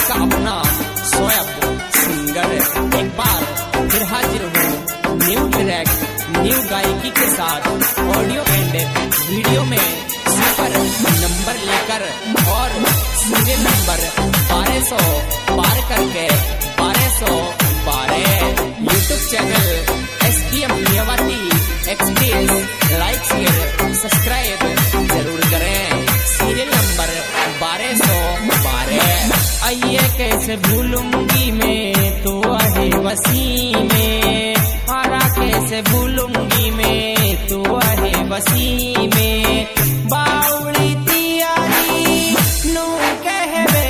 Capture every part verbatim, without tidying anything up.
का अपना शोएब सिंगर एक बार फिर हाजिर हूँ न्यू ट्रैक न्यू गायकी के साथ ऑडियो एंड वीडियो में सुपर नंबर लेकर और सीरियल नंबर बारह सौ पार करके बारह सौ बारह YouTube channel S D M Mewati experience like share subscribe जरूर करें। सीरियल नंबर बारह सौ बारह। आइए कैसे भूलूंगी मैं तो आहे वसी में, आरा कैसे भूलूंगी मैं तो आहे वसी में, बावड़ी तियारी नू कहवे,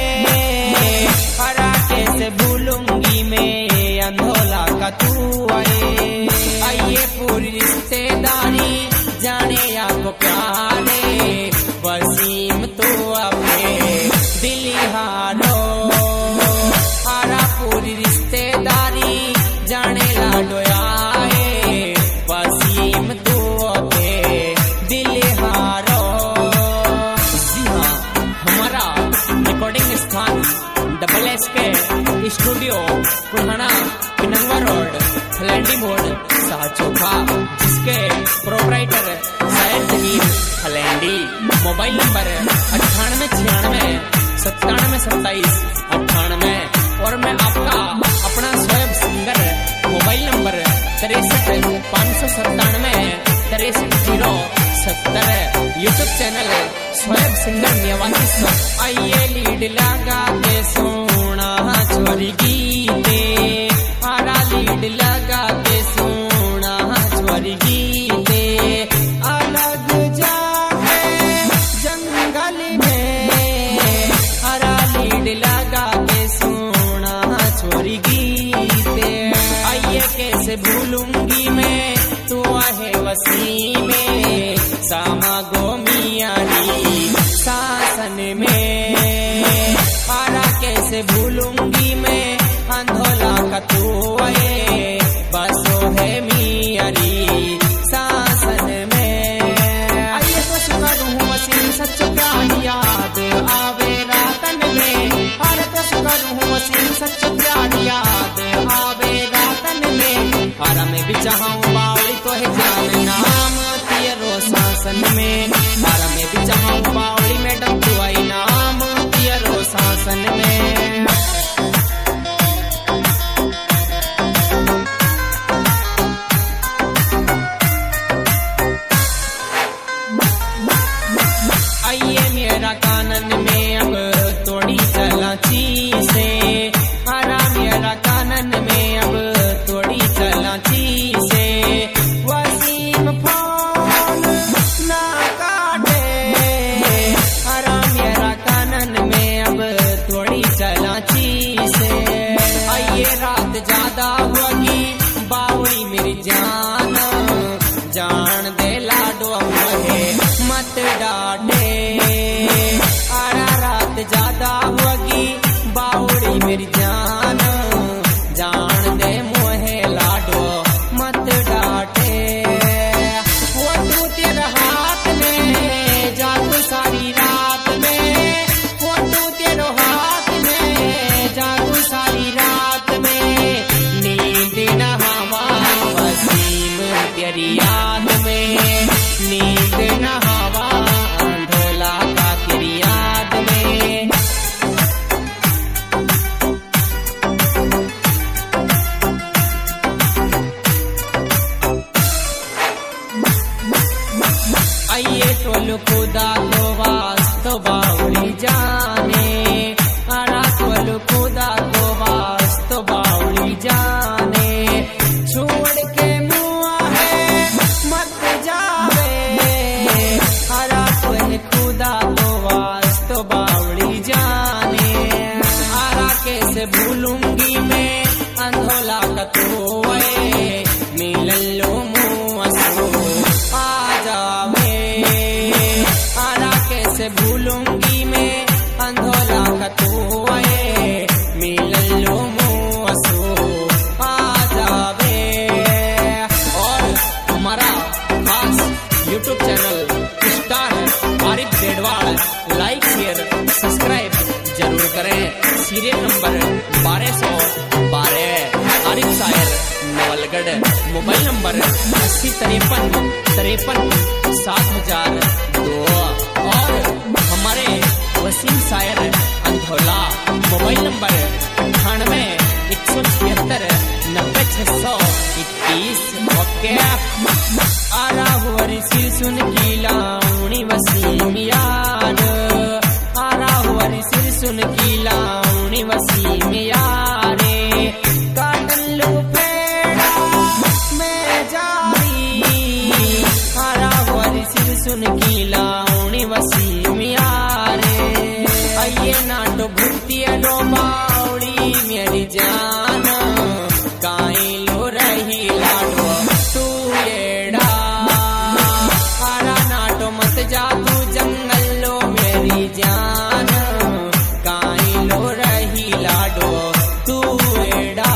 आरा कैसे भूलूंगी मैं अंधोला का तू आए। आइए पूरी रिश्तेदारी जाने या को प्यारे, वसीम तो अपने दिल हारो, आरा पूरी रिश्तेदारी जाने लाडो आए, वसीम तो अपने दिल हारो। जी हाँ, हमारा रिकॉर्डिंग स्थान डबल एस के स्टूडियो पुराना पिनंगवा रोड फलैंडी मोड़ साचोखा, जिसके प्रोपराइटर शायद जहीर फलैंडी। मोबाइल नंबर अट्ठानवे छियानवे सत्तानवे सत्ताईस अट्ठानवे। और मैं आपका अपना शोएब सिंगर मोबाइल नंबर तिरसठ पाँच सौ सत्तानवे तिरसठ जीरो सत्तर। YouTube channel Shoaib singer Mewati. आइए लीड लगा के सोना छोरी गीते, आरा लीड लगा के सोना छोरी गीते, अलग जाके जंगल में, आरा लीड लगा के सोना छोरी गीते। आइए कैसे भूलूंगी मैं तू आहे वसी में, सामा गोमियारी शासन में, आरा कैसे भूलूंगी मैं अंधोला का तू आए, बसो है मियारी शासन में। आइए तो सुकरूं वसीम सच्चो प्यार याद आवे रातन में, अरे तो सुकरूं वसीम सच्चो प्यार याद आवे रातन में, आरा में भी चाहूं बावली तो है जान नाम तेरो शासन में, आरा में भी चाहूं बावली मैडम तू आई नाम तेरो शासन में। आइए मेरा कानन में अब तोड़ी चलाची से, आरा मेरा कानन में अब तोड़ी चलाची से, वसीम फोन ना काटे, आरा मेरा कानन में अब तोड़ी चलाची से। आइए रात ज्यादा होगी बावड़ी मेरी जान, जान दे लाडो मुझे मत डांटे, आरा रात ज्यादा होगी बावड़ी मेरी जान, जान दे मुझे लाडो मत डांटे। वो तू तेरे हाथ में जागू सारी रात में, वो तू तेरे हाथ में जागू सारी रात में, नींद न हवा वसीम तेरी याद में, नींद न हवा अंधोला का तेरी याद में। आइए टोल खुदा को वास्तो बावड़ी जाने, आरा टोल खुदा को वास्तो बावड़ी जाने, छोड़ के मुआ है मत जावे, आरा टोल खुदा को वास्तो बावड़ी जाने, आरा कैसे भूलूंगी मैं अंधोला का तो आए, मिलन लो मुआ सो आ जावे, आरा कैसे भूलूंगी मैं अंधोला का तो आए, मिलन लो मुआ सो आ जावे। और हमारा खास YouTube channel star Arif Dedwal like share subscribe जरूर करें सीरियल नंबर बारह सौ बारह। आरिफ शायर नवलगढ़। मोबाइल नंबर अस्सी तिरपन तिरपन सात हजार दो। और हमारे वसीम शायर अंधौला। मोबाइल नंबर अट्ठानवे एक सौ छिहत्तर नब्बे छह सौ इक्कीस। ओके आरा हुआ सिर सुन की लाउनी वसीम यार। आरा हुआ सिर सुन की लाउनी वसीम यारे। काटन लो पेड़ा में जारी। आरा हुआ सिर सुन की लाउनी वसीम यारे। आइए नाटो भूती लो बाउड़ी मेरी जान। काई लो रही लाडो तू एड़ा। आरा नाटो मत जा तू जंगल लो मेरी जान। काई लो रही लाडो तू एड़ा।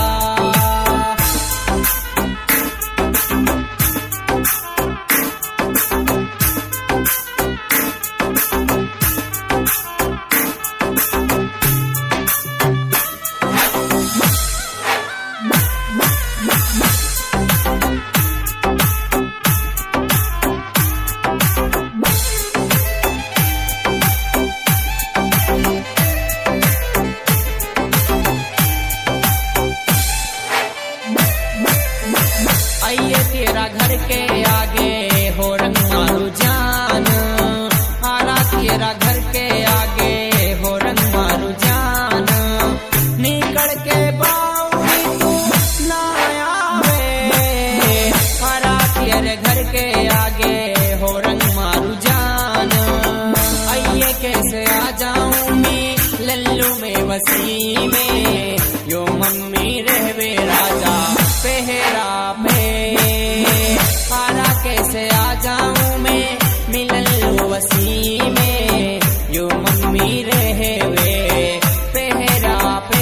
आइए तेरा घर के आगे हो रंग मारू जान। आरा तेरा घर के आगे हो रंग मारू जान। निकल के बाउली तू ना आवे। आरा तेरे घर के आगे हो रंग मारू जान। आइए कैसे आ जाऊं मैं लल्लू में वसी में। यो मम्मी रहवे राजा पहरा पे। आरा कैसे आ जाऊं मैं मिलन लो वसी में। यो मम्मी रहे वे पहरा पे।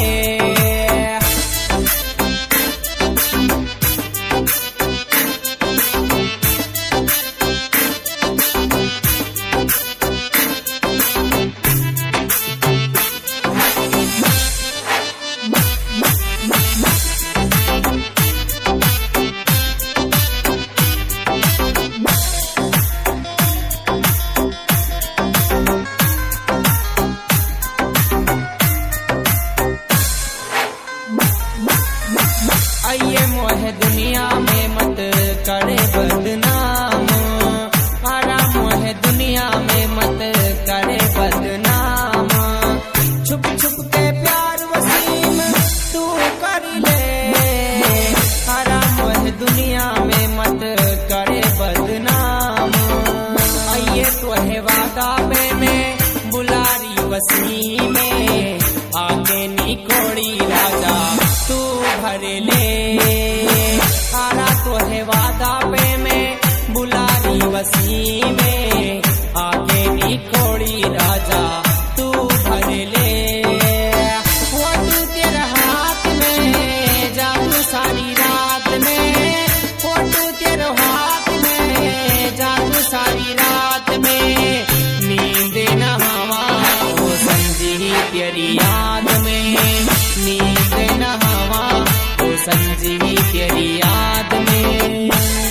आइए मोहे दुनिया में मत करे बदनाम। आरा मोहे दुनिया में मत करे बदनाम। छुप छुप के प्यार वसीम तू कर ले। आरा मोहे दुनिया में मत करे बदनाम। आइए तोहे वादा पे में बुलारी वसी में। आगे निकोड़ी राजा तू भर ले। आरा तोहे वादा पे में बुलारी वसी में। आगे निकोड़ी राजा तू भर ले। वो तू तेरे हाथ में जादू सारी रात में। वो तू तेरे हाथ में जादू सारी रात में। नींद न हवा वो संजी तेरी याद में। नींद न हवा वो संजी तेरी याद में।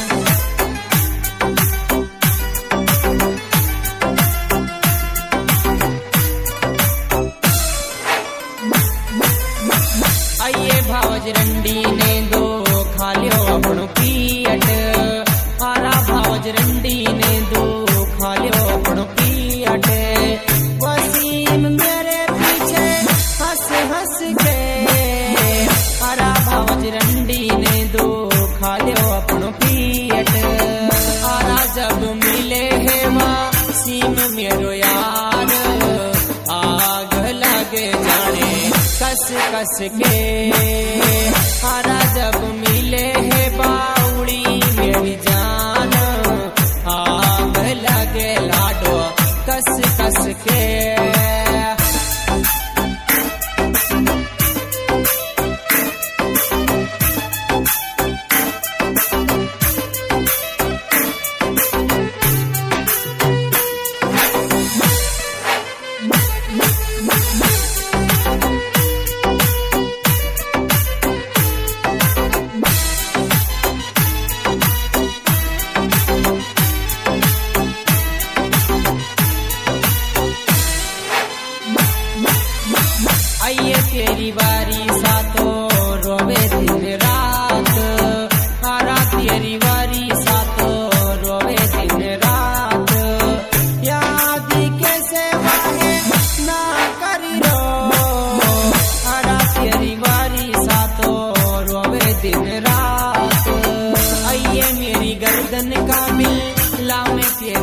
आइए भावज रंडी ने दो खा लियो अपनो पीट। आरा भावज रंडी ने दो खा लियो अपनो पीट। वसीम मेरे पीछे हंस हंस के। आरा भावज रंडी ने दो खा लियो अपनो पीट। आरा जब मिले है वसीम मेरो यार। आग लगे जाने कस कस के। आरा जब मिले है बाउड़ी मेरी जान। आग लगे लाडो कस कस के।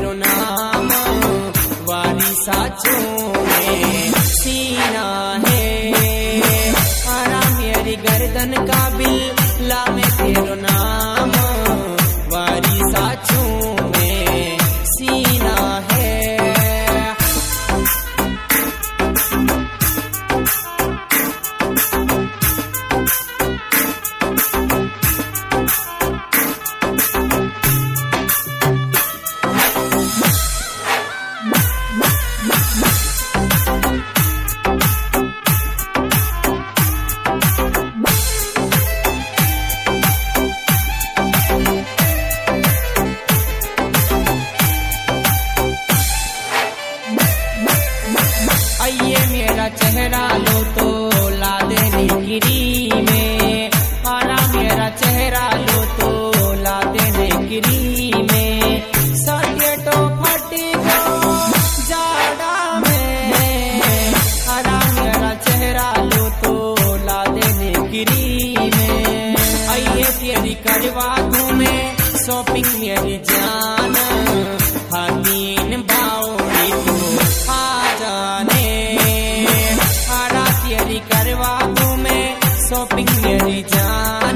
तेरो नाम वारी साचों में सीना है आराम मेरी गर्दन का बिल ला में तेरो नाम वारी साचों में सीना है। आइए मेरा चेहरा लो तो ला देने गिरी में आरा मेरा चेहरा लो तो ला देने गिरी में सटे तो फटी को जाड़ा में आरा मेरा चेहरा लो तो ला देने गिरी में। आइए तेरी करवा दूं मैं शॉपिंग मेरी जान हमीन बाओ तू आ जाने करवा दूं मैं शॉपिंग मेरी जान